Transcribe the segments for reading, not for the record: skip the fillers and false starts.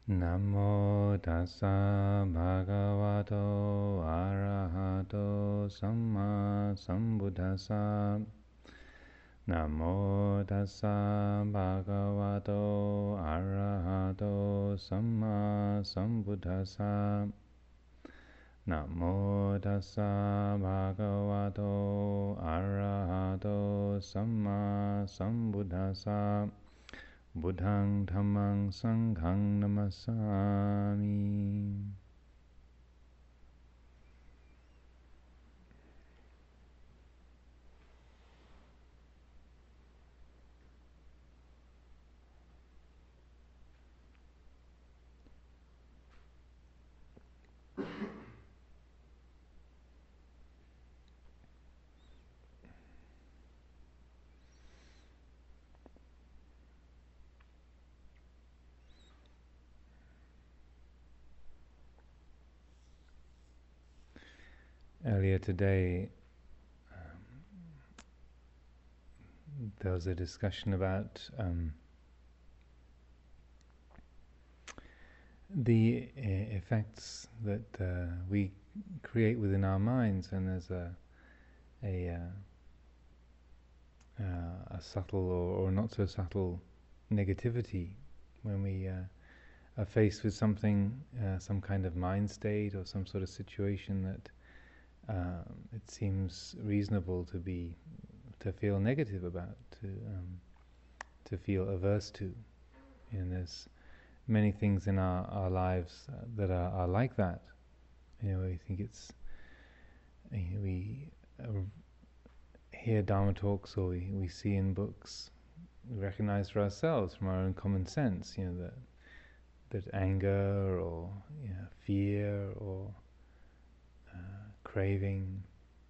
Namo tassa bhagavato arahato samma sambuddhassa. Namo tassa bhagavato arahato samma sambuddhassa. Namo tassa bhagavato arahato samma sambuddhassa. Buddhang dhammang sanghang namasami. Earlier today, there was a discussion about the effects that we create within our minds, and there's a subtle or not so subtle negativity when we are faced with something, some kind of mind state or some sort of situation that it seems reasonable to feel negative about, to feel averse to. And there's many things in our lives that are like that. I think it's, we hear Dharma talks, or we see in books, we recognize for ourselves from our own common sense, that anger or fear or craving,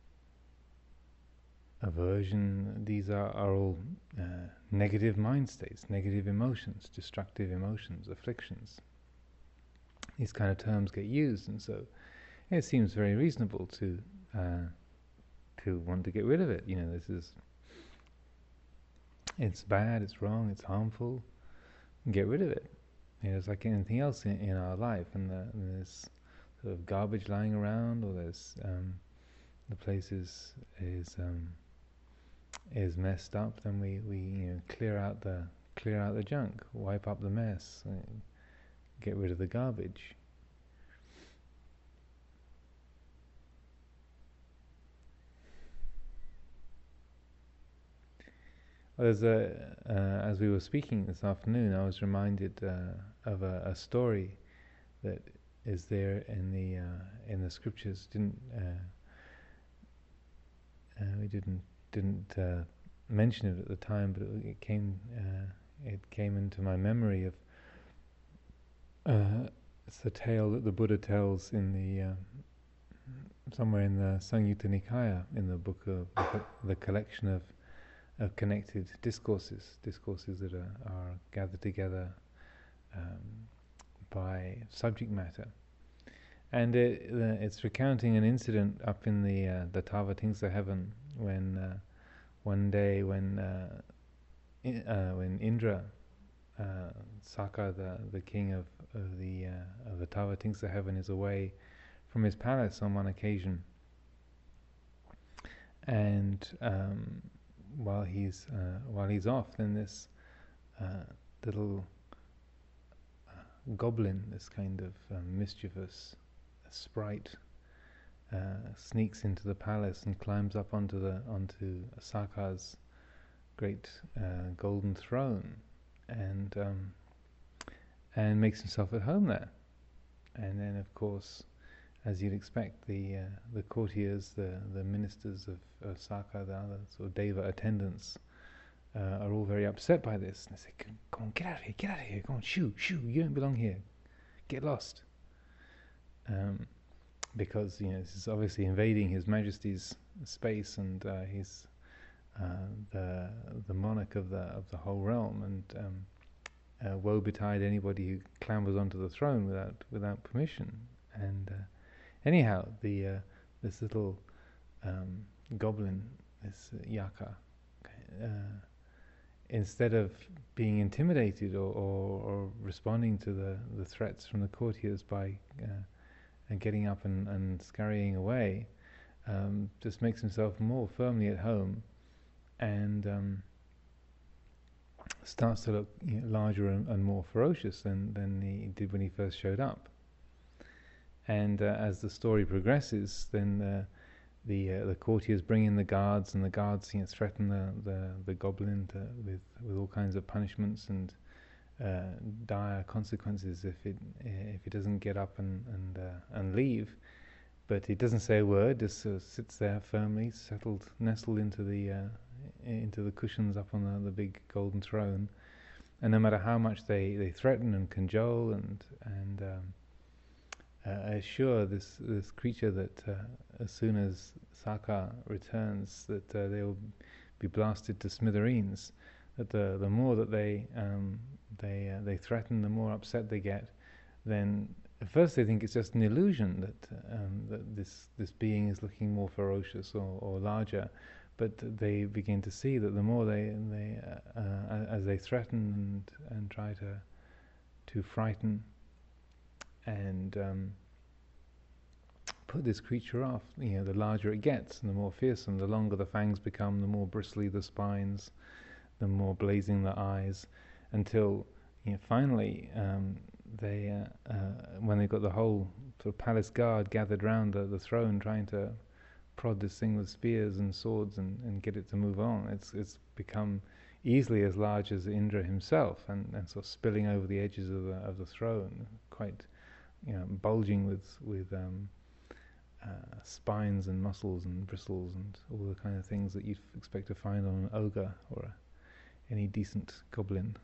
aversion, these are all negative mind states, negative emotions, destructive emotions, afflictions. These kind of terms get used, and so it seems very reasonable to want to get rid of it. It's bad, it's wrong, it's harmful. Get rid of it. It's like anything else in our life, and there's sort of garbage lying around, or there's the place is messed up. Then we clear out the junk, wipe up the mess, get rid of the garbage. As we were speaking this afternoon, I was reminded of a story that is there in the scriptures. We didn't mention it at the time, but it came into my memory of. It's the tale that the Buddha tells in the somewhere in the Samyutta Nikaya, in the book of the collection of connected discourses that are gathered together by subject matter, and it's recounting an incident up in the Tavatimsa heaven when one day when Indra, Saka, the king of the Tavatimsa heaven, is away from his palace on one occasion, and while he's off, then this little goblin, this kind of mischievous sprite, sneaks into the palace and climbs up onto Saka's great golden throne, and makes himself at home there. And then, of course, as you'd expect, the courtiers, the ministers of Saka, the other sort of Deva attendants, are all very upset by this. And they say, "Come on, get out of here! Come on, shoo! You don't belong here. Get lost!" Because this is obviously invading His Majesty's space, and he's the monarch of the whole realm, and woe betide anybody who clambers onto the throne without permission. And anyhow, this little goblin, this yaka, instead of being intimidated or responding to the threats from the courtiers by and getting up and scurrying away, just makes himself more firmly at home and starts to look larger and more ferocious than he did when he first showed up. And as the story progresses, then the courtiers bring in the guards, and the guards threaten the goblin with all kinds of punishments and dire consequences if it doesn't get up and leave. But it doesn't say a word; just sits there firmly, nestled into the cushions up on the big golden throne. And no matter how much they threaten and cajole and assure this creature that as soon as Saka returns, that they will be blasted to smithereens. That the more that they threaten, the more upset they get. Then at first they think it's just an illusion that this being is looking more ferocious or larger, but they begin to see that the more they as they threaten and try to frighten and put this creature off, the larger it gets and the more fearsome. The longer the fangs become, the more bristly the spines, the more blazing the eyes, until finally when they've got the whole sort of palace guard gathered round the throne, trying to prod this thing with spears and swords and get it to move on. It's become easily as large as Indra himself, and sort of spilling over the edges of the throne, quite bulging with spines and muscles and bristles and all the kind of things that you'd expect to find on an ogre or any decent goblin.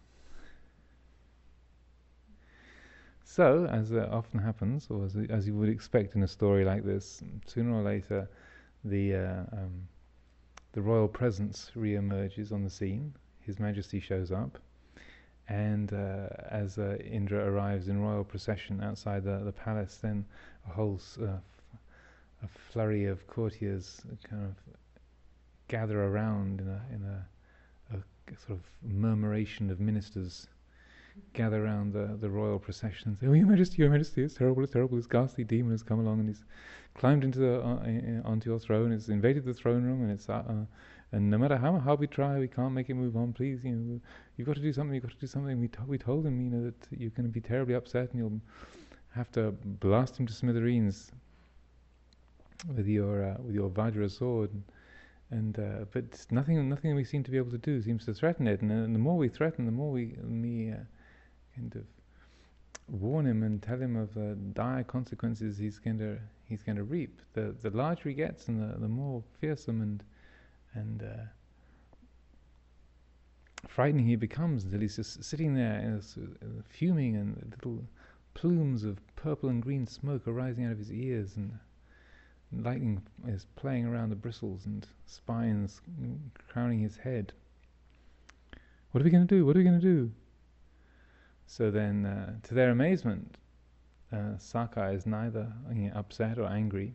So, as often happens, or as you would expect in a story like this, sooner or later the royal presence re-emerges on the scene. His Majesty shows up, and as Indra arrives in royal procession outside the palace, then a whole a flurry of courtiers kind of gather around in a sort of murmuration of ministers gather around the royal procession and say, "Oh, Your Majesty, it's terrible, this ghastly demon has come along and he's climbed into onto your throne, it's invaded the throne room, and it's and no matter how we try, we can't make it move on. Please, you've got to do something. We told him, that you're going to be terribly upset and you'll have to blast him to smithereens with your Vajra sword." But nothing we seem to be able to do seems to threaten it, and the more we threaten, the more we kind of warn him and tell him of the dire consequences he's going to reap. The larger he gets, and the more fearsome and frightening he becomes, until he's just sitting there fuming, and little plumes of purple and green smoke are rising out of his ears, and lightning is playing around the bristles and spines crowning his head. What are we going to do? So then, to their amazement, Saka is neither upset or angry,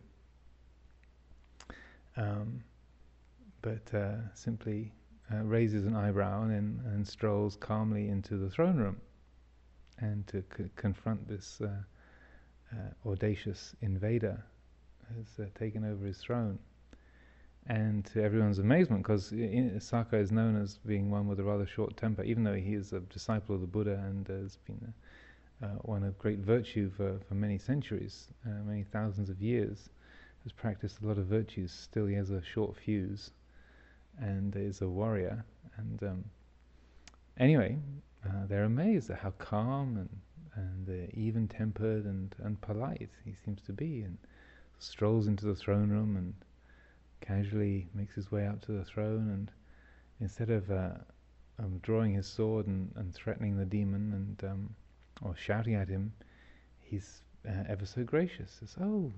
but simply raises an eyebrow and strolls calmly into the throne room, and to confront this audacious invader has taken over his throne. And to everyone's amazement, because Saka is known as being one with a rather short temper, even though he is a disciple of the Buddha and has been one of great virtue for many centuries, many thousands of years, has practiced a lot of virtues. Still, he has a short fuse and is a warrior. And anyway, they're amazed at how calm and even-tempered and polite he seems to be, and strolls into the throne room and casually makes his way up to the throne, and instead of drawing his sword and threatening the demon and or shouting at him, he's ever so gracious. Says, "Oh,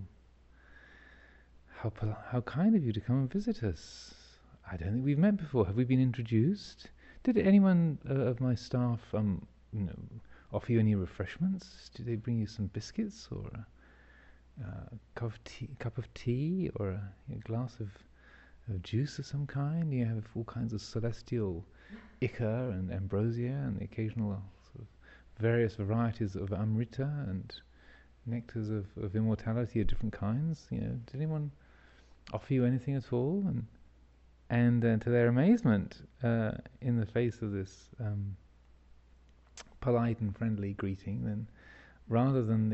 how kind of you to come and visit us. I don't think we've met before. Have we been introduced? Did anyone of my staff offer you any refreshments? Did they bring you some biscuits or a cup of tea or a glass of of juice of some kind. You have all kinds of celestial ichor and ambrosia and the occasional sort of various varieties of amrita and nectars of immortality of different kinds. Did anyone offer you anything at all? And to their amazement, in the face of this polite and friendly greeting, then rather than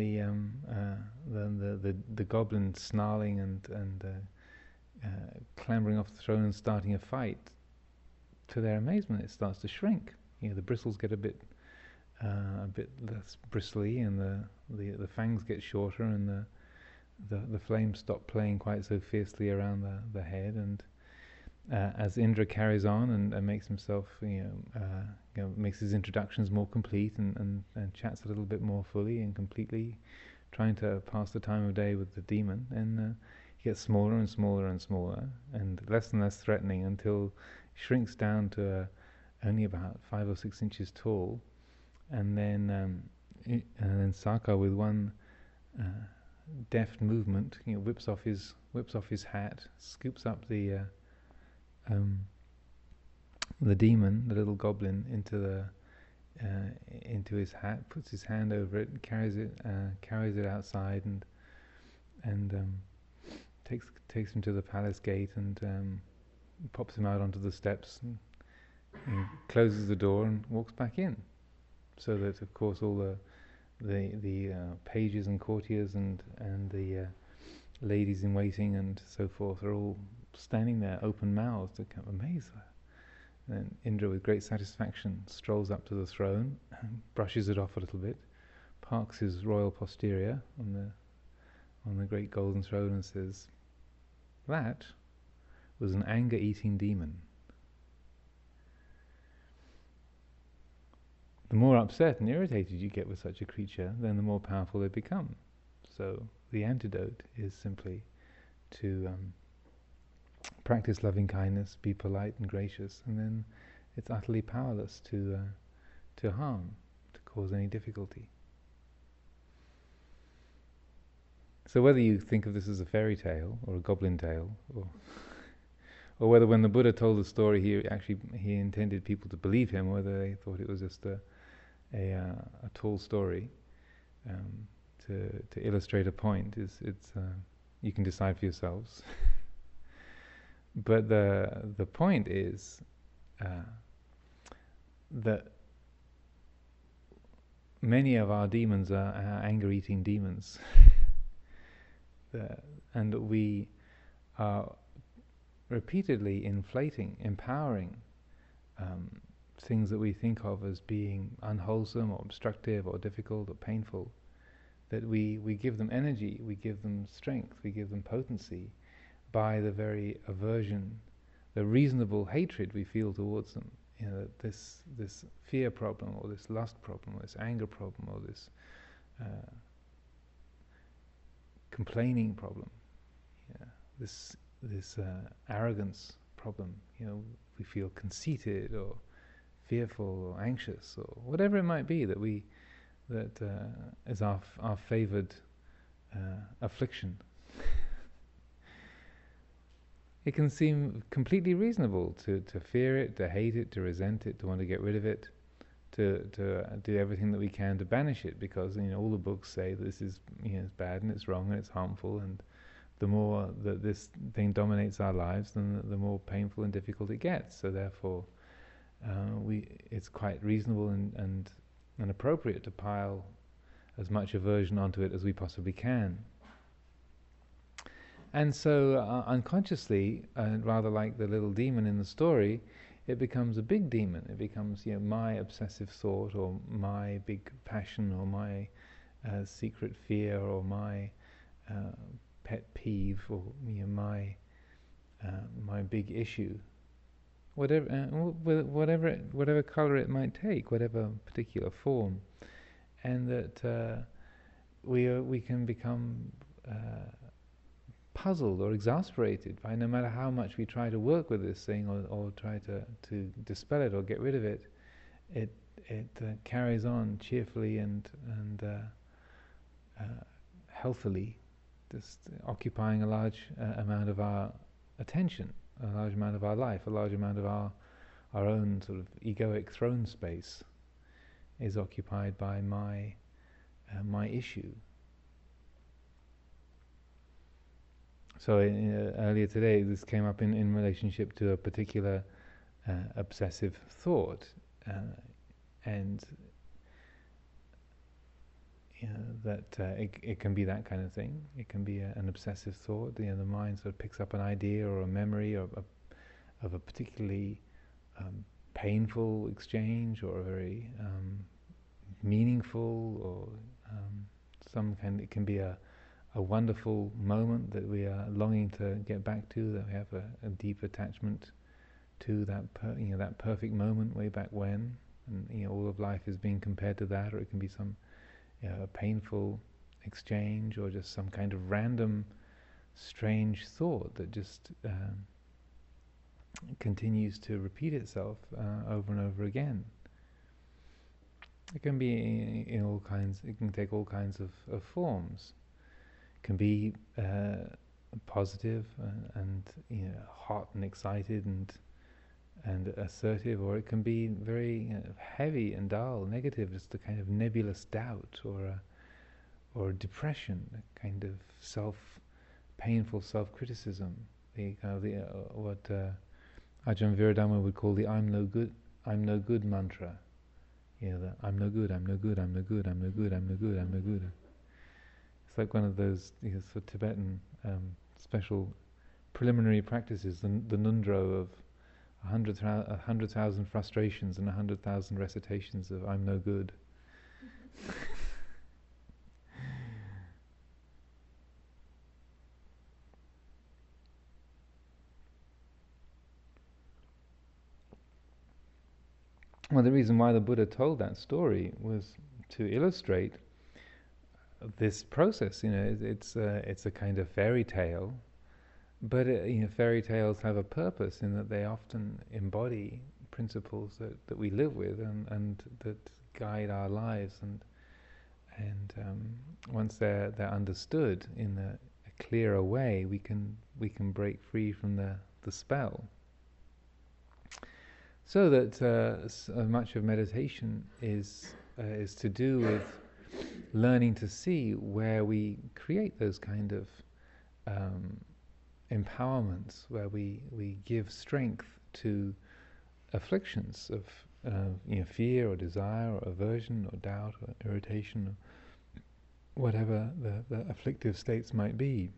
the goblin snarling and clambering off the throne and starting a fight, to their amazement, it starts to shrink. The bristles get a bit less bristly, and the fangs get shorter, and the flames stop playing quite so fiercely around the head. And as Indra carries on and makes himself, makes his introductions more complete and chats a little bit more fully and completely, trying to pass the time of day with the demon, and he gets smaller and smaller and smaller, and less threatening, until he shrinks down to only about 5 or 6 inches tall, and then Saka, with one deft movement, whips off his hat, scoops up the demon, the little goblin, into his hat, puts his hand over it, carries it outside, and takes him to the palace gate, and pops him out onto the steps, and closes the door and walks back in. So that, of course, all the pages and courtiers and the ladies in waiting and so forth are all standing there open-mouthed, kind of amazed. And then Indra, with great satisfaction, strolls up to the throne, brushes it off a little bit, parks his royal posterior on the great golden throne, and says, "That was an anger-eating demon." The more upset and irritated you get with such a creature, then the more powerful they become. So the antidote is simply to practice loving kindness, be polite and gracious, and then it's utterly powerless to harm, to cause any difficulty. So whether you think of this as a fairy tale or a goblin tale, or whether when the Buddha told the story he intended people to believe him, or whether they thought it was just a tall story to illustrate a point, you can decide for yourselves. But the point is that many of our demons are anger-eating demons, and we are repeatedly empowering things that we think of as being unwholesome or obstructive or difficult or painful, that we give them energy, we give them strength, we give them potency by the very aversion, the reasonable hatred we feel towards them. This fear problem, or this lust problem, or this anger problem, or this complaining problem, this arrogance problem. We feel conceited or fearful or anxious or whatever it might be that is our favoured affliction. It can seem completely reasonable to fear it, to hate it, to resent it, to want to get rid of it, to do everything that we can to banish it, because all the books say that this is it's bad and it's wrong and it's harmful, and the more that this thing dominates our lives, then the more painful and difficult it gets. So therefore, it's quite reasonable and appropriate to pile as much aversion onto it as we possibly can. And so unconsciously, rather like the little demon in the story, it becomes a big demon. It becomes my obsessive thought, or my big passion, or my secret fear, or my pet peeve, or my big issue. Whatever color it might take, whatever particular form, and that we can become puzzled or exasperated by, no matter how much we try to work with this thing or try to dispel it or get rid of it, it carries on cheerfully and healthily, just occupying a large amount of our attention. of our life, a large amount of our own sort of egoic throne space is occupied by my issue. So earlier today, this came up in relationship to a particular obsessive thought, and that it can be that kind of thing. It can be an obsessive thought. The mind sort of picks up an idea or a memory of a particularly painful exchange, or a very meaningful, or some kind. It can be a wonderful moment that we are longing to get back to, that we have a deep attachment to that that perfect moment way back when, and all of life is being compared to that. Or it can be some a painful exchange, or just some kind of random strange thought that just continues to repeat itself over and over again. It can be in all kinds. It can take all kinds of forms. It can be positive and hot and excited and assertive, or it can be very heavy and dull, negative, just a kind of nebulous doubt, or depression, a kind of painful self-criticism. What Ajahn Viradama would call the "I'm no good" mantra. The "I'm no good, I'm no good, I'm no good, I'm no good, I'm no good, I'm no good." It's like one of those for Tibetan special preliminary practices, the Nundro of 100,000 frustrations and 100,000 recitations of "I'm no good." Well, the reason why the Buddha told that story was to illustrate this process. It's a kind of fairy tale, but fairy tales have a purpose in that they often embody principles that we live with and that guide our lives, and once they're understood in a clearer way, we can break free from the spell. So that much of meditation is to do with learning to see where we create those kind of empowerments, where we give strength to afflictions of fear or desire or aversion or doubt or irritation, or whatever the afflictive states might be.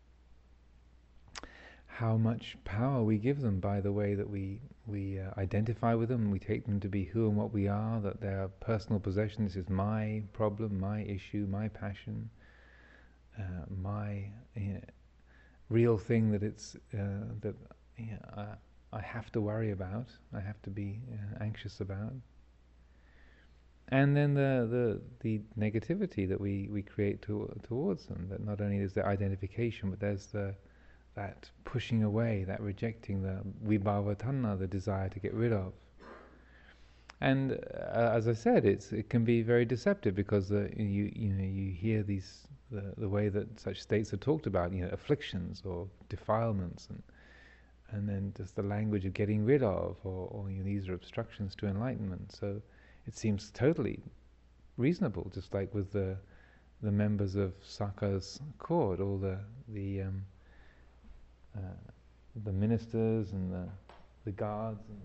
How much power we give them by the way that we identify with them, we take them to be who and what we are, that they're personal possession. This is my problem, my issue, my passion, my real thing that it's that I have to worry about, I have to be anxious about. And then the negativity that we create towards them, that not only is there identification, but there's that pushing away, that rejecting, the vibhava tanha, the desire to get rid of. And as I said, it can be very deceptive, because you hear these the way that such states are talked about, afflictions or defilements, and then just the language of getting rid of, or these are obstructions to enlightenment. So it seems totally reasonable, just like with the members of Sakka's court, all the ministers and the guards and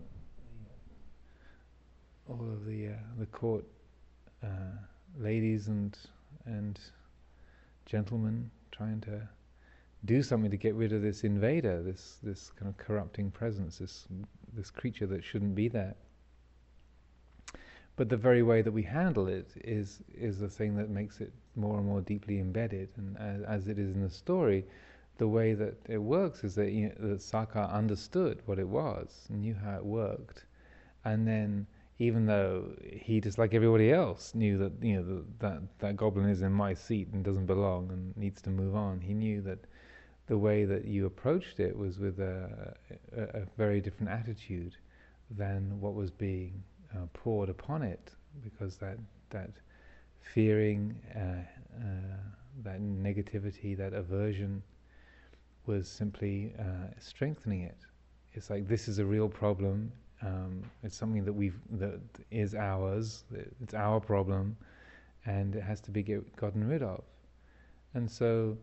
all of the court ladies and gentlemen trying to do something to get rid of this invader, this kind of corrupting presence, this creature that shouldn't be there. But the very way that we handle it is the thing that makes it more and more deeply embedded. And as it is in the story, the way that it works is that that Sakka understood what it was, knew how it worked, and then even though he, just like everybody else, knew that that goblin is in my seat and doesn't belong and needs to move on, he knew that the way that you approached it was with a very different attitude than what was being poured upon it, because that fearing, that negativity, that aversion was simply strengthening it, it's like this is a real problem. It's something that is ours. It's our problem, and it has to be gotten rid of. And so,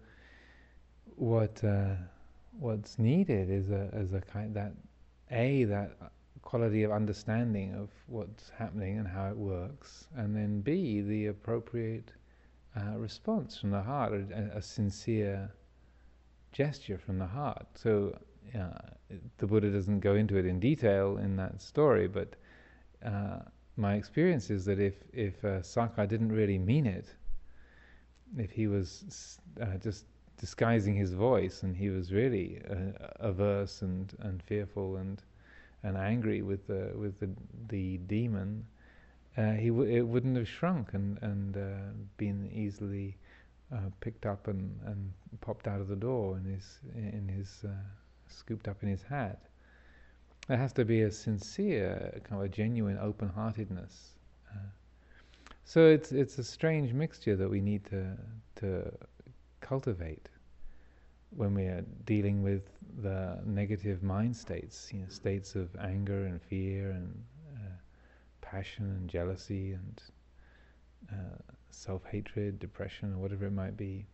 what's needed is a kind that quality of understanding of what's happening and how it works, and then B, the appropriate response from the heart, a sincere gesture from the heart. So the Buddha doesn't go into it in detail in that story, but my experience is that if Sakka didn't really mean it, if he was just disguising his voice and he was really averse and fearful and angry with the demon, it wouldn't have shrunk and been easily picked up and popped out of the door in his scooped up in his hat. There has to be a sincere, kind of a genuine open-heartedness. So it's a strange mixture that we need to cultivate when we are dealing with the negative mind states, states of anger and fear and passion and jealousy and self-hatred, depression, or whatever it might be.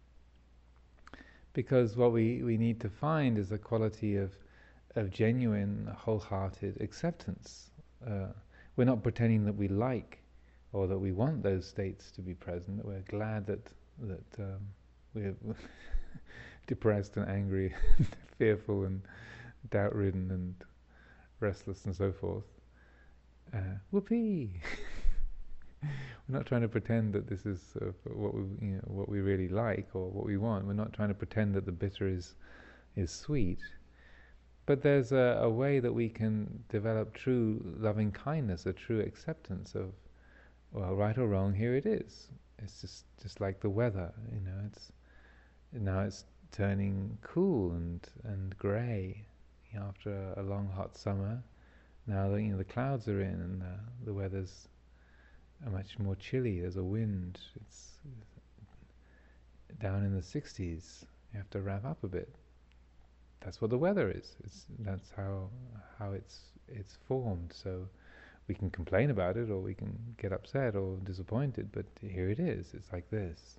Because what we need to find is a quality of genuine, wholehearted acceptance. We're not pretending that we like or that we want those states to be present, that we're glad that we're depressed and angry, fearful and doubt-ridden and restless and so forth. Whoopee! We're not trying to pretend that this is what we really like or what we want. We're not trying to pretend that the bitter is sweet. But there's a way that we can develop true loving kindness, a true acceptance of, well, right or wrong, here it is. It's just like the weather, it's turning cool and grey after a long hot summer. Now the clouds are in and the weather's much more chilly. There's a wind. It's down in the 60s. You have to wrap up a bit. That's what the weather is. That's how it's formed. So we can complain about it, or we can get upset or disappointed. But here it is. It's like this.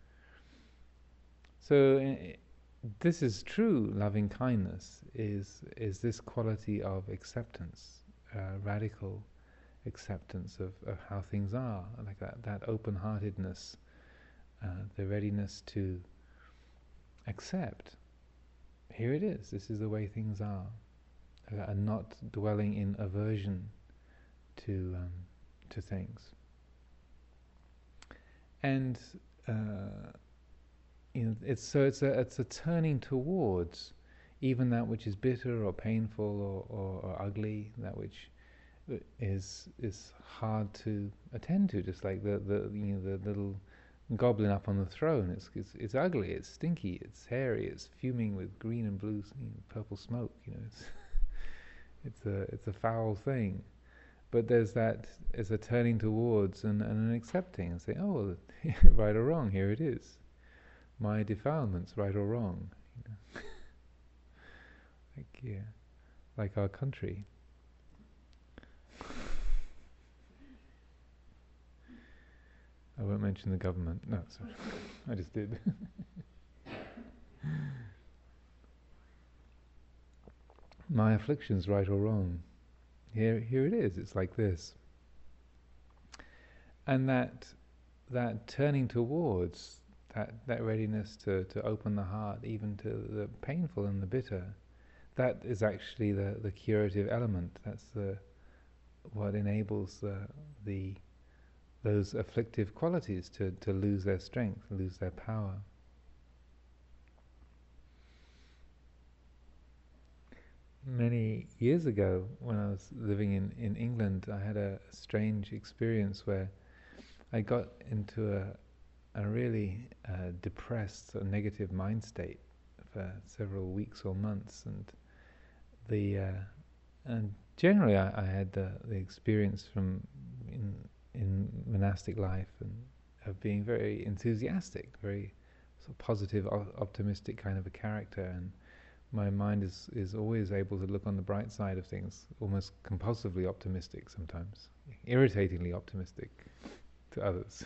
So this is true loving kindness. Is this quality of acceptance, radical acceptance of how things are, like that open-heartedness, the readiness to accept. Here it is. This is the way things are, and not dwelling in aversion to things. And it's a turning towards even that which is bitter or painful or ugly, that which is hard to attend to, just like the little goblin up on the throne. It's ugly, it's stinky, it's hairy, it's fuming with green and blue, purple smoke. It's a foul thing. But there's a turning towards and an accepting and saying, oh, right or wrong, here it is. My defilements, right or wrong. Like our country. I won't mention the government. No, sorry. I just did. My afflictions, right or wrong. Here it is. It's like this. And that turning towards, that readiness to open the heart even to the painful and the bitter, that is actually the curative element. That's what enables those afflictive qualities to lose their strength, lose their power. Many years ago, when I was living in England, I had a strange experience where I got into a really depressed or negative mind state for several weeks or months, and generally I had the experience from in monastic life and of being very enthusiastic, very sort of positive, optimistic kind of a character, and my mind is always able to look on the bright side of things, almost compulsively optimistic sometimes, irritatingly optimistic to others.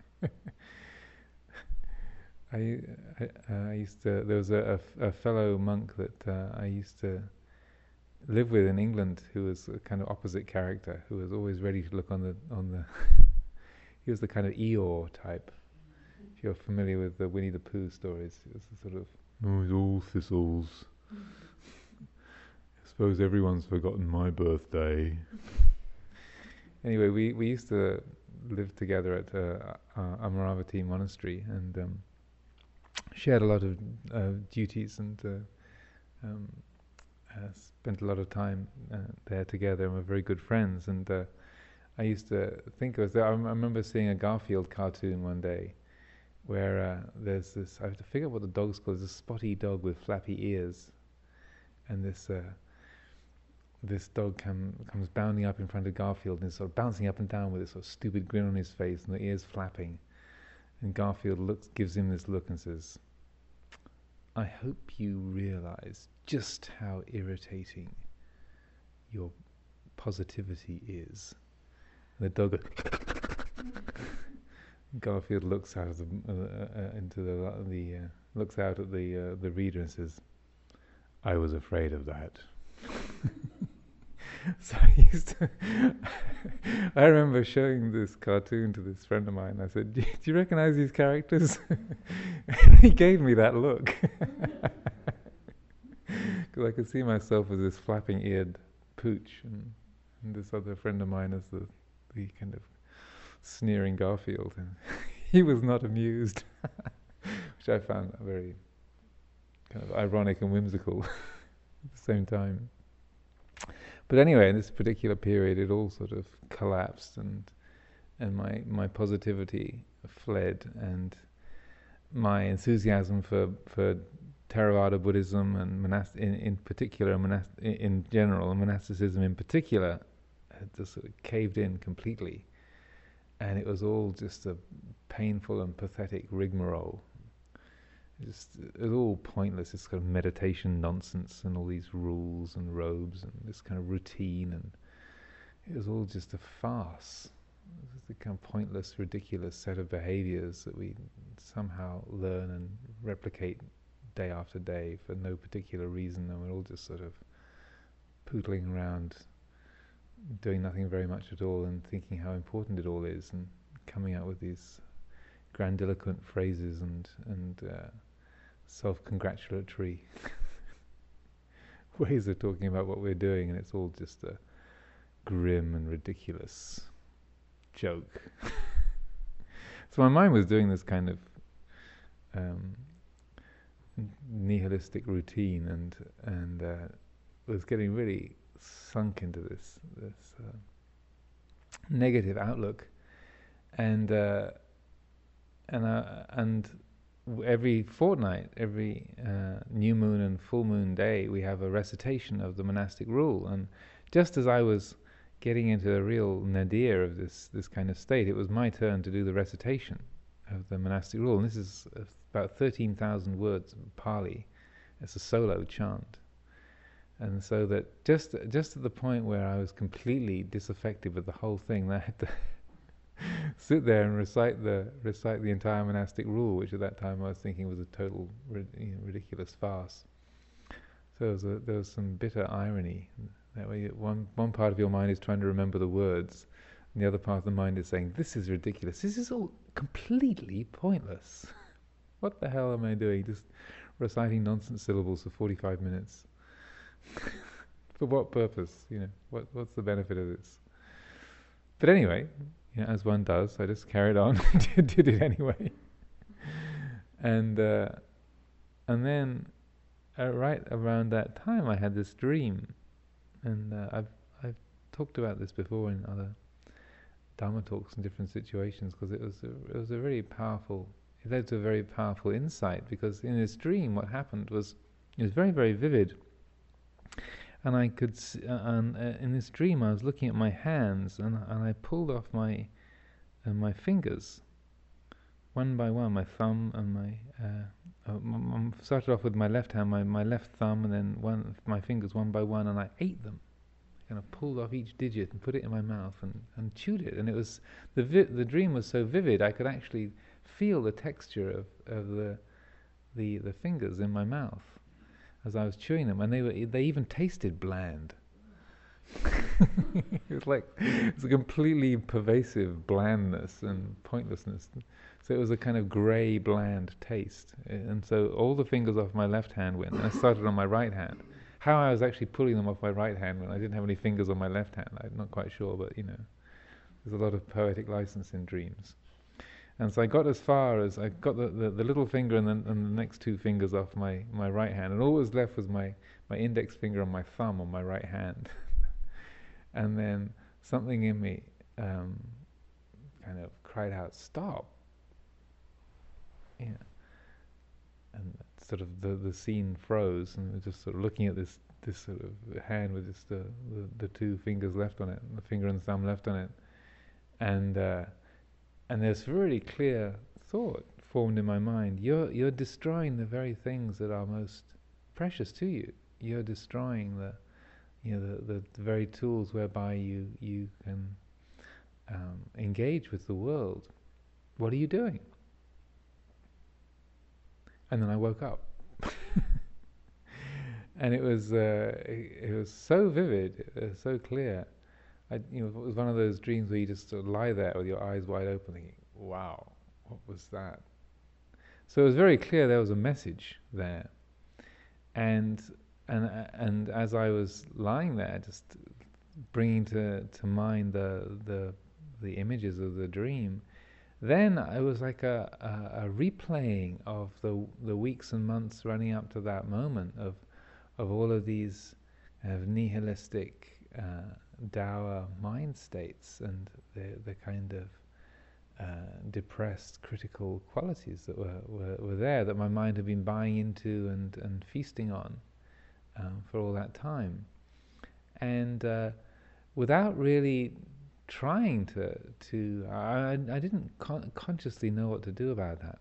I, I used to. There was a fellow monk that I used to live with in England, who was a kind of opposite character, who was always ready to look on the. He was the kind of Eeyore type. If you're familiar with the Winnie the Pooh stories, it was the sort of, oh, it's all thistles. I suppose everyone's forgotten my birthday. Anyway, we used to live together at Amaravati Monastery, and shared a lot of duties, and spent a lot of time there together, and we're very good friends. And I used to think of I remember seeing a Garfield cartoon one day, where there's this, I have to figure out what the dog's called. There's a spotty dog with flappy ears, and this dog comes bounding up in front of Garfield and is sort of bouncing up and down with this sort of stupid grin on his face and the ears flapping. And Garfield gives him this look and says, "I hope you realize just how irritating your positivity is." And the dog Garfield looks out of looks out at the reader and says, "I was afraid of that." So I remember showing this cartoon to this friend of mine. I said, "Do you recognize these characters?" He gave me that look, because I could see myself as this flapping-eared pooch, and this other friend of mine as the kind of sneering Garfield, and he was not amused, which I found very kind of ironic and whimsical at the same time. But anyway, in this particular period, it all sort of collapsed, and my positivity fled, and my enthusiasm for Theravada Buddhism and in particular, in general, and monasticism in particular, had just sort of caved in completely, and it was all just a painful and pathetic rigmarole. It was all pointless, this kind of meditation nonsense and all these rules and robes and this kind of routine, and it was all just a farce. It was a kind of pointless, ridiculous set of behaviors that we somehow learn and replicate day after day for no particular reason, and we're all just sort of pootling around, doing nothing very much at all, and thinking how important it all is, and coming out with these grandiloquent phrases and self-congratulatory ways of talking about what we're doing, and it's all just a grim and ridiculous joke. So my mind was doing this kind of nihilistic routine, and was getting really sunk into this negative outlook, and every fortnight, every new moon and full moon day, we have a recitation of the monastic rule. And just as I was getting into a real nadir of this kind of state, it was my turn to do the recitation of the monastic rule. And this is about 13,000 words of Pali. It's a solo chant. And so that just at the point where I was completely disaffected with the whole thing, I had to sit there and recite the entire monastic rule, which at that time I was thinking was a total ridiculous farce. So there was some bitter irony. That way, one part of your mind is trying to remember the words, and the other part of the mind is saying, "This is ridiculous. This is all completely pointless. What the hell am I doing? Just reciting nonsense syllables for 45 minutes. For what purpose? What's the benefit of this?" But anyway, as one does, I just carried on, did it anyway. And then, right around that time, I had this dream, and I've talked about this before in other Dharma talks in different situations, because it was a very powerful. It led to a very powerful insight, because in this dream, what happened was it was very, very vivid, and I could. In this dream, I was looking at my hands, and I pulled off my fingers, one by one, my thumb and started off with my left hand, my left thumb, and then my fingers one by one, and I ate them. Kind of pulled off each digit and put it in my mouth and chewed it. And it was the dream was so vivid, I could actually feel the texture of the fingers in my mouth as I was chewing them, and they even tasted bland. It was a completely pervasive blandness and pointlessness. So it was a kind of grey, bland taste. And so all the fingers off my left hand went, and I started on my right hand. How I was actually pulling them off my right hand when I didn't have any fingers on my left hand, I'm not quite sure, but there's a lot of poetic license in dreams. And so I got as far as I got the little finger and the next two fingers off my right hand, and all that was left was my index finger and my thumb on my right hand. And then something in me kind of cried out, "Stop!" Yeah. And sort of the scene froze, and we're just sort of looking at this sort of hand with just the two fingers left on it, and the finger and thumb left on it, and there's a really clear thought formed in my mind. You're destroying the very things that are most precious to you. You're destroying the very tools whereby you can engage with the world. What are you doing? And then I woke up, and it was so vivid, so clear. It was one of those dreams where you just sort of lie there with your eyes wide open, thinking, "Wow, what was that?" So it was very clear there was a message there, and as I was lying there, just bringing to mind the images of the dream. Then it was like a replaying of the weeks and months running up to that moment of all of these nihilistic dour mind states and the kind of depressed critical qualities that were there, that my mind had been buying into and feasting on for all that time, and without really trying to I didn't consciously know what to do about that,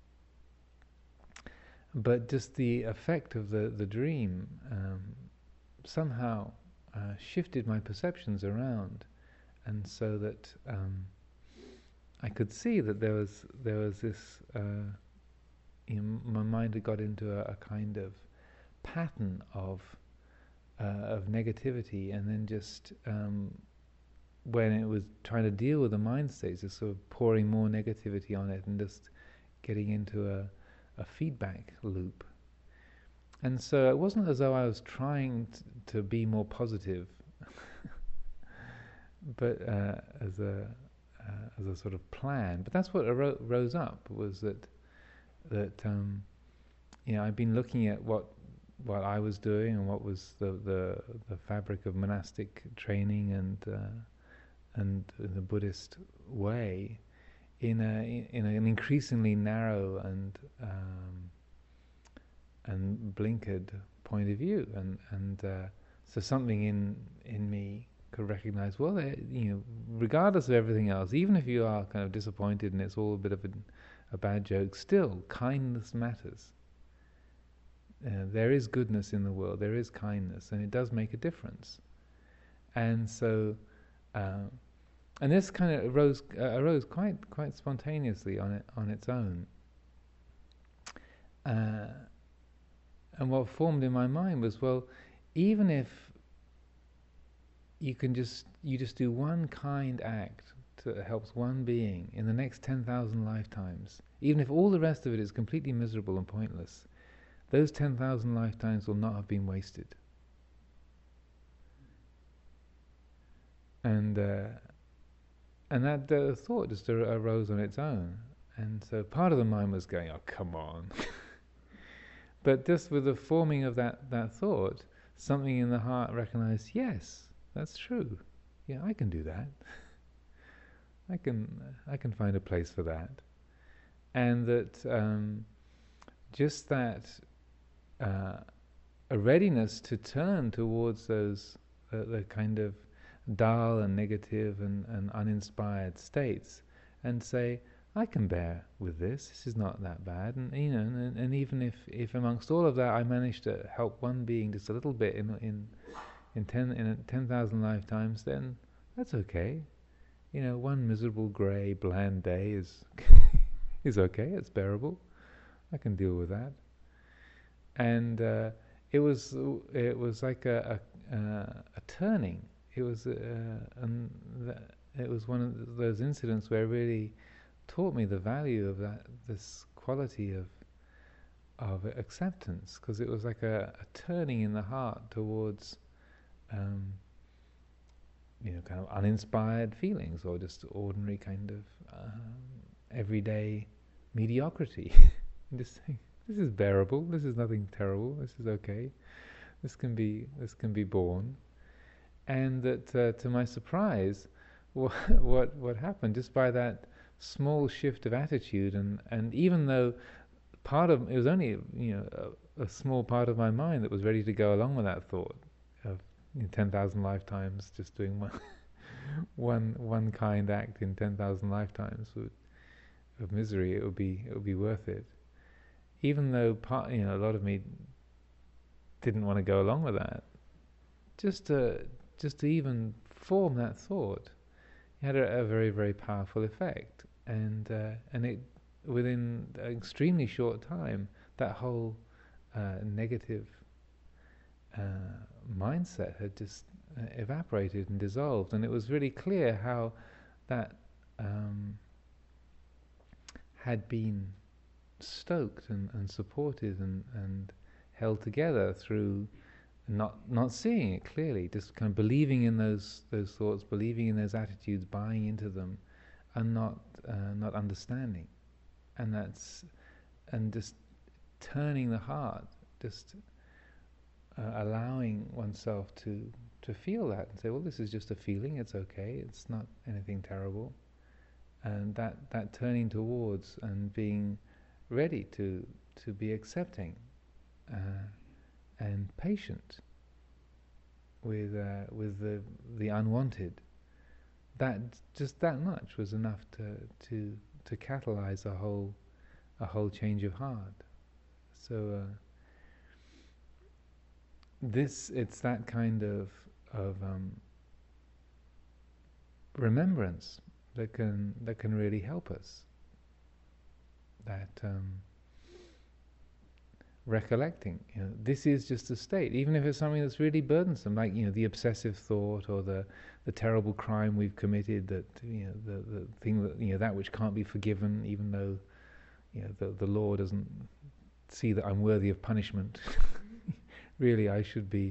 but just the effect of the dream somehow shifted my perceptions around, and so that I could see that there was this my mind had got into a kind of pattern of negativity, and then just when it was trying to deal with the mind states, just sort of pouring more negativity on it and just getting into a feedback loop. And so it wasn't as though I was trying to be more positive, but as a sort of plan. But that's what rose up, was that I'd been looking at what I was doing and what was the fabric of monastic training and the Buddhist way in an increasingly narrow and blinkered point of view, and so something in me could recognize, well, regardless of everything else, even if you are kind of disappointed and it's all a bit of a bad joke, still kindness matters. There is goodness in the world, there is kindness, and it does make a difference. And so and this kind of arose quite spontaneously on its own. And what formed in my mind was, well, even if you just do one kind act that helps one being in the next 10,000 lifetimes, even if all the rest of it is completely miserable and pointless, those 10,000 lifetimes will not have been wasted. And that thought just arose on its own. And so part of the mind was going, "Oh, come on." But just with the forming of that thought, something in the heart recognized, yes, that's true. Yeah, I can do that. I can find a place for that. And that just that a readiness to turn towards those the kind of dull and negative and uninspired states, and say, I can bear with this. This is not that bad, and and even if amongst all of that I manage to help one being just a little bit in 10,000 lifetimes, then that's okay. One miserable, grey, bland day is is okay. It's bearable. I can deal with that. And it was like a turning. It was it was one of those incidents where it really taught me the value of this quality of acceptance, because it was like a turning in the heart towards kind of uninspired feelings, or just ordinary kind of everyday mediocrity. Just saying, this is bearable. This is nothing terrible. This is okay. This can be borne. And that, to my surprise, what happened just by that small shift of attitude, and even though it was only a small part of my mind that was ready to go along with that thought of 10,000 lifetimes, just doing one kind act in 10,000 lifetimes of misery, it would be worth it. Even though a lot of me didn't want to go along with that, just to even form that thought, it had a very, very powerful effect, and it, within an extremely short time, that whole negative mindset had just evaporated and dissolved, and it was really clear how that had been stoked and supported and held together through not seeing it clearly, just kind of believing in those thoughts, believing in those attitudes, buying into them, and not understanding, and just turning the heart, just allowing oneself to feel that and say, well, this is just a feeling. It's okay. It's not anything terrible, and that turning towards and being ready to be accepting and patient with the unwanted. That just that much was enough to catalyze a whole change of heart. So it's that kind of remembrance that can really help us. That recollecting, this is just a state, even if it's something that's really burdensome, like the obsessive thought, or the terrible crime we've committed, that the thing that that which can't be forgiven, even though the law doesn't see that I'm worthy of punishment. Really, I should be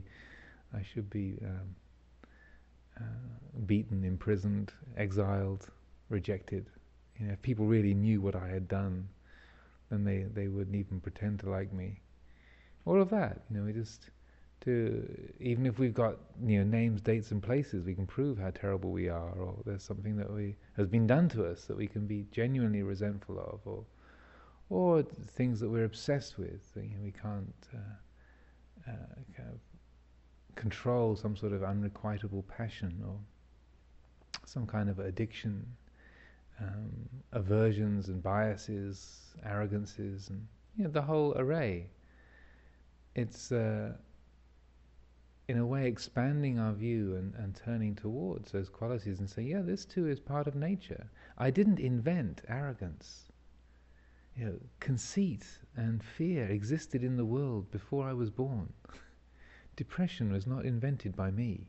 beaten, imprisoned, exiled, rejected. If people really knew what I had done, then they wouldn't even pretend to like me. All of that, we just even if we've got names, dates, and places, we can prove how terrible we are, or there's something that has been done to us that we can be genuinely resentful of, or things that we're obsessed with. We can't kind of control, some sort of unrequitable passion, or some kind of addiction, aversions and biases, arrogances, and the whole array. It's in a way expanding our view and turning towards those qualities and saying, yeah, this too is part of nature. I didn't invent arrogance. Conceit and fear existed in the world before I was born. Depression was not invented by me.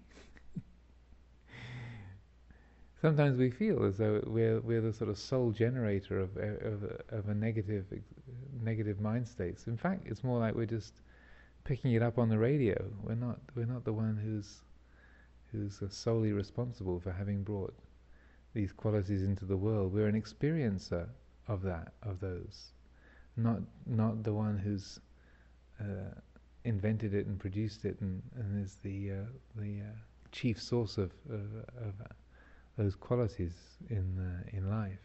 Sometimes we feel as though we're the sort of sole generator of a negative mind states. In fact, it's more like we're just picking it up on the radio. We're not the one who's solely responsible for having brought these qualities into the world. We're an experiencer of those, not the one who's invented it and produced it and is the chief source of those qualities in life.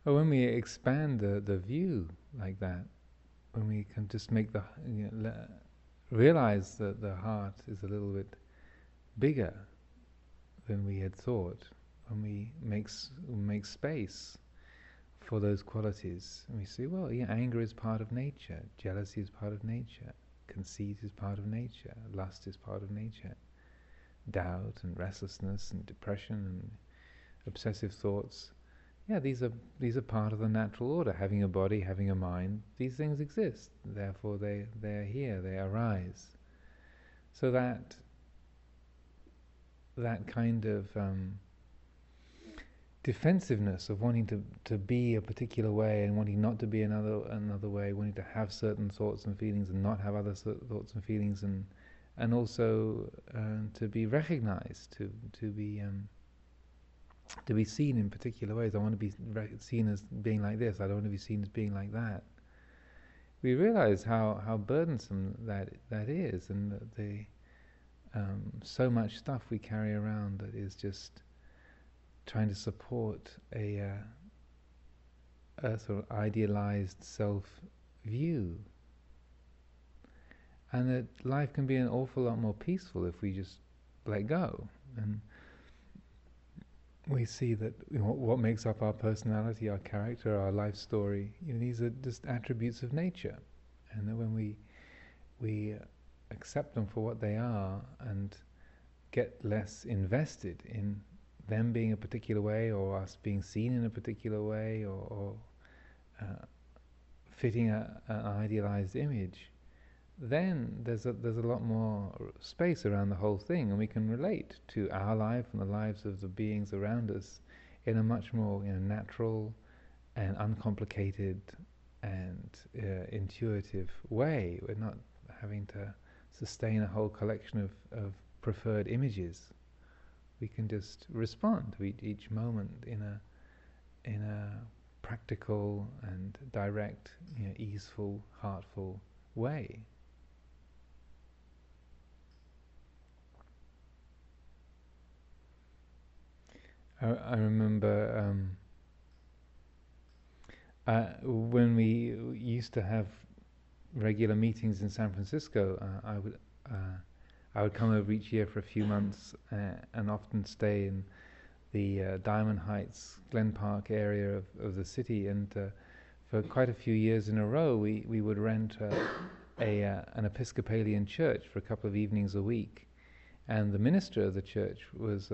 Or when we expand the view like that, when we can just make realize that the heart is a little bit bigger than we had thought, when we make space for those qualities, and we see, well, yeah, anger is part of nature, jealousy is part of nature, conceit is part of nature, lust is part of nature, doubt and restlessness and depression and obsessive thoughts. Yeah, these are part of the natural order. Having a body, having a mind, these things exist. Therefore, they're here. They arise. So that kind of defensiveness of wanting to be a particular way and wanting not to be another way, wanting to have certain thoughts and feelings and not have other thoughts and feelings, and also to be recognized, to be seen in particular ways. I want to be seen as being like this. I don't want to be seen as being like that. We realize how burdensome that is, and that so much stuff we carry around that is just trying to support a sort of idealized self-view, and that life can be an awful lot more peaceful if we just let go. And we see that what makes up our personality, our character, our life story, these are just attributes of nature, and that when we accept them for what they are and get less invested in them being a particular way, or us being seen in a particular way, or fitting an idealized image, then there's a lot more space around the whole thing, and we can relate to our life and the lives of the beings around us in a much more natural and uncomplicated and intuitive way. We're not having to sustain a whole collection of preferred images. We can just respond to each moment in a practical and direct, easeful, heartful way. I remember when we used to have regular meetings in San Francisco. I would come over each year for a few months and often stay in the Diamond Heights, Glen Park area of the city. And for quite a few years in a row, we would rent an Episcopalian church for a couple of evenings a week. And the minister of the church was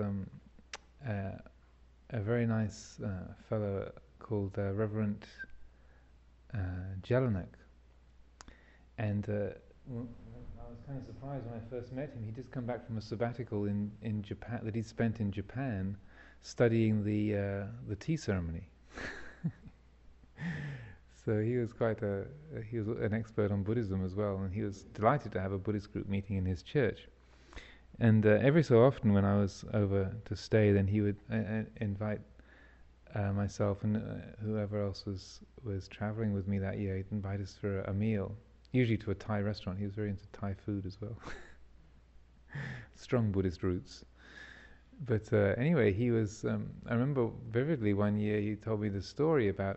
a very nice fellow called Reverend Jelinek. And I was kind of surprised when I first met him. He'd just come back from a sabbatical in Japan that he'd spent in Japan studying the tea ceremony. So he was he was an expert on Buddhism as well, and he was delighted to have a Buddhist group meeting in his church. And every so often when I was over to stay, then he would invite myself and whoever else was traveling with me that year. He'd invite us for a meal, usually to a Thai restaurant. He was very into Thai food as well. Strong Buddhist roots. But anyway, he was, I remember vividly one year he told me the story about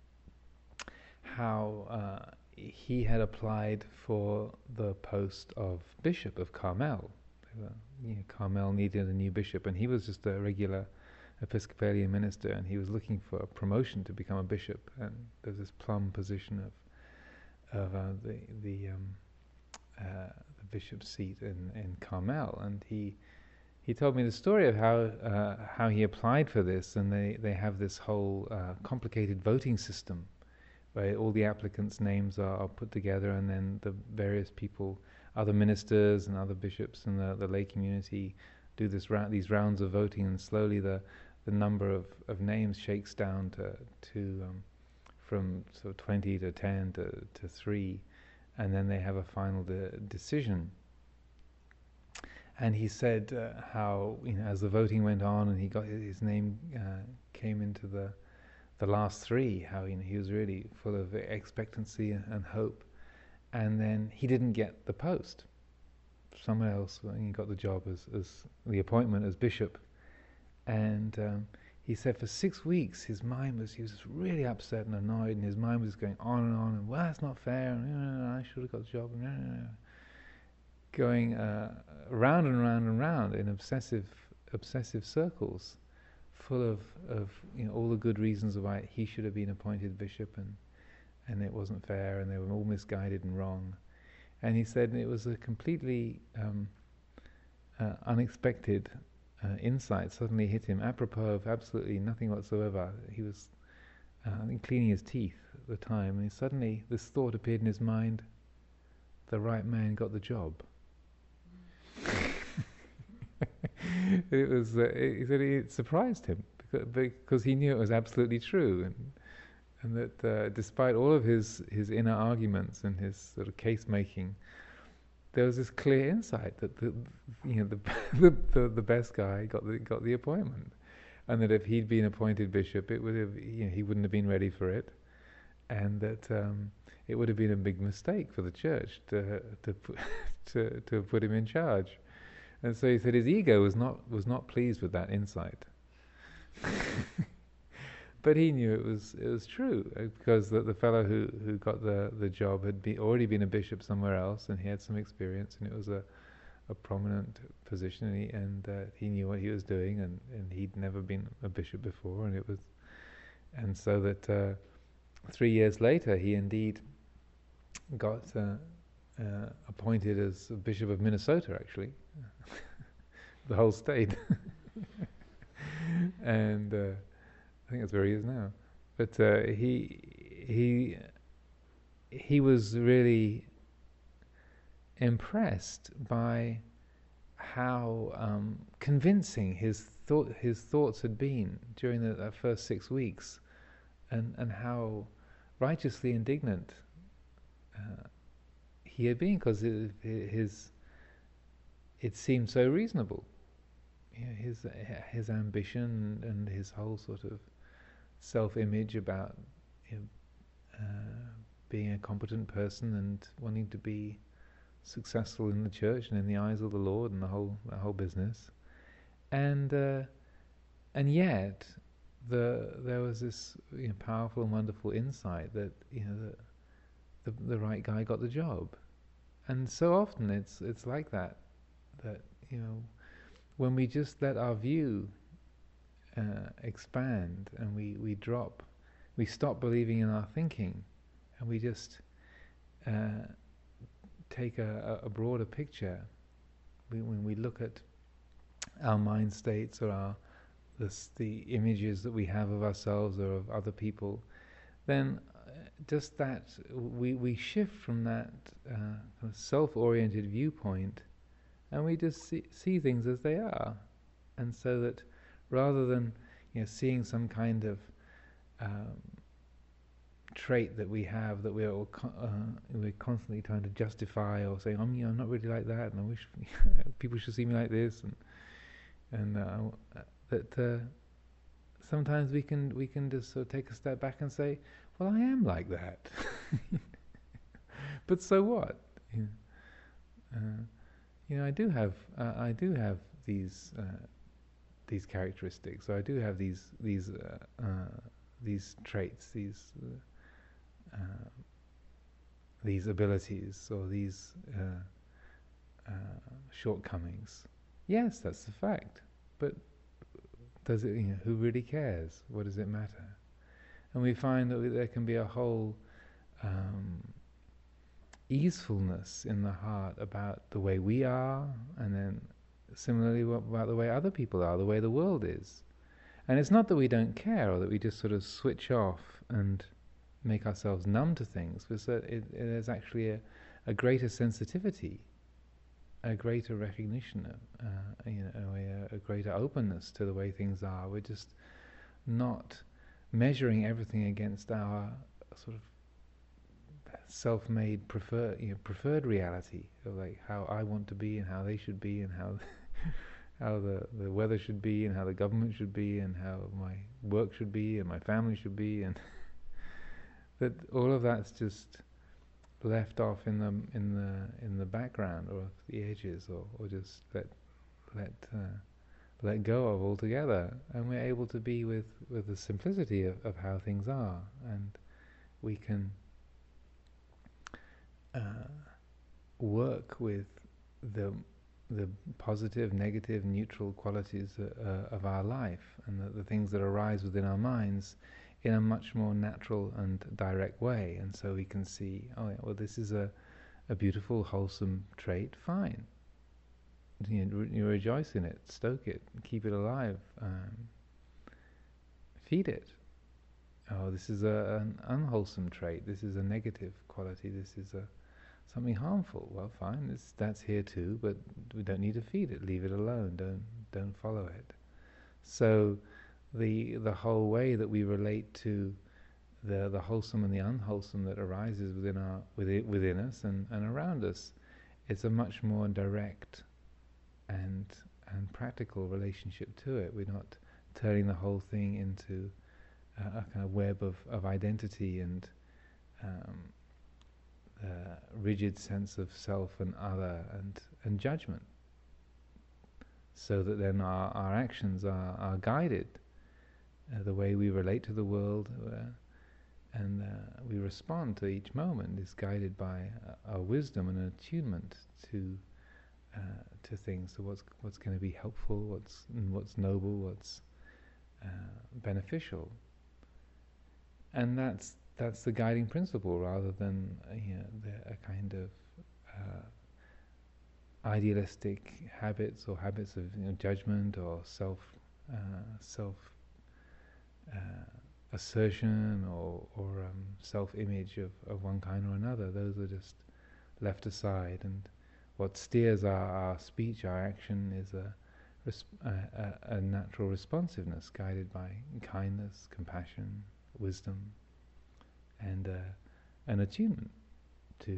how he had applied for the post of Bishop of Carmel. Carmel needed a new bishop, and he was just a regular Episcopalian minister, and he was looking for a promotion to become a bishop. And there's this plum position of the bishop's seat in Carmel, and he told me the story of how he applied for this, and they have this whole complicated voting system where all the applicants' names are put together, and then the various people, other ministers and other bishops and the lay community do these rounds of voting, and slowly the number of names shakes down to from sort of 20 to 10 to 3, and then they have a final decision. And he said how as the voting went on and he got his name came into the last 3, how he was really full of expectancy and hope, and then he didn't get the post. Someone else he got the job as the appointment as bishop, and he said for 6 weeks he was just really upset and annoyed, and his mind was going on, and well, that's not fair, and I should have got the job, and going round and round and round in obsessive circles, full of all the good reasons why he should have been appointed bishop, and it wasn't fair, and they were all misguided and wrong. And he said it was a completely unexpected insight suddenly hit him, apropos of absolutely nothing whatsoever. He was, I think, cleaning his teeth at the time, and suddenly this thought appeared in his mind: the right man got the job. It was. He said it surprised him because he knew it was absolutely true, and that despite all of his inner arguments and his sort of case making, there was this clear insight that the best guy got the appointment, and that if he'd been appointed bishop, it would have he wouldn't have been ready for it, and that it would have been a big mistake for the church to put him in charge. And so he said his ego was not pleased with that insight. But he knew it was true, because the fellow who got the job had already been a bishop somewhere else, and he had some experience, and it was a prominent position, and he knew what he was doing, and he'd never been a bishop before, and so that 3 years later he indeed got appointed as Bishop of Minnesota, actually, the whole state, and I think that's where he is now. But he was really impressed by how convincing his thoughts had been during that first 6 weeks, and how righteously indignant he had been, because it seemed so reasonable. His ambition and his whole sort of self-image about being a competent person and wanting to be successful in the church and in the eyes of the Lord and the whole business, and yet there was this powerful and wonderful insight that the right guy got the job. And so often it's like that when we just let our view expand, and we stop believing in our thinking, and we just take a broader picture. When we look at our mind states, or the images that we have of ourselves or of other people, then just that we shift from that kind of self-oriented viewpoint, and we just see things as they are. And so that rather than seeing some kind of trait that we have that we're constantly trying to justify, or saying I'm not really like that, and I wish people should see me like this, and that sometimes we can just sort of take a step back and say, well, I am like that, but so what? I do have these characteristics. So I do have these traits, these abilities, or these shortcomings. Yes, that's a fact. But does it? Who really cares? What does it matter? And we find that there can be a whole easefulness in the heart about the way we are, and then similarly about the way other people are, the way the world is. And it's not that we don't care, or that we just sort of switch off and make ourselves numb to things, but there's actually a greater sensitivity, a greater recognition, a greater openness to the way things are. We're just not measuring everything against our sort of self-made preferred reality of like how I want to be and how they should be, and how the weather should be, and how the government should be, and how my work should be, and my family should be, and that all of that's just left off in the background, or the edges, or just let let go of altogether, and we're able to be with the simplicity of how things are, and we can work with the positive, negative, neutral qualities of our life, and the things that arise within our minds in a much more natural and direct way. And so we can see, oh yeah, well, this is a beautiful, wholesome trait. Fine, you rejoice in it, stoke it, keep it alive, feed it. Oh, this is an unwholesome trait. This is a negative quality. This is something harmful. Well, fine, that's here too, but we don't need to feed it. Leave it alone. Don't follow it. So, the whole way that we relate to the wholesome and the unwholesome that arises within us and around us, it's a much more direct and practical relationship to it. We're not turning the whole thing into a kind of web of identity and rigid sense of self and other and judgment, so that then our actions are guided, the way we relate to the world and we respond to each moment is guided by our wisdom and attunement to things, to what's going to be helpful, what's noble, what's beneficial, and that's the guiding principle, rather than a kind of idealistic habits or habits of judgment or self assertion or self-image of one kind or another. Those are just left aside, and what steers our speech, our action, is a natural responsiveness guided by kindness, compassion, wisdom, and an attunement to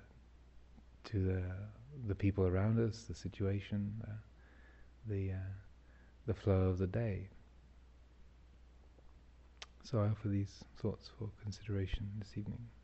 the people around us, the situation, the flow of the day. So I offer these thoughts for consideration this evening.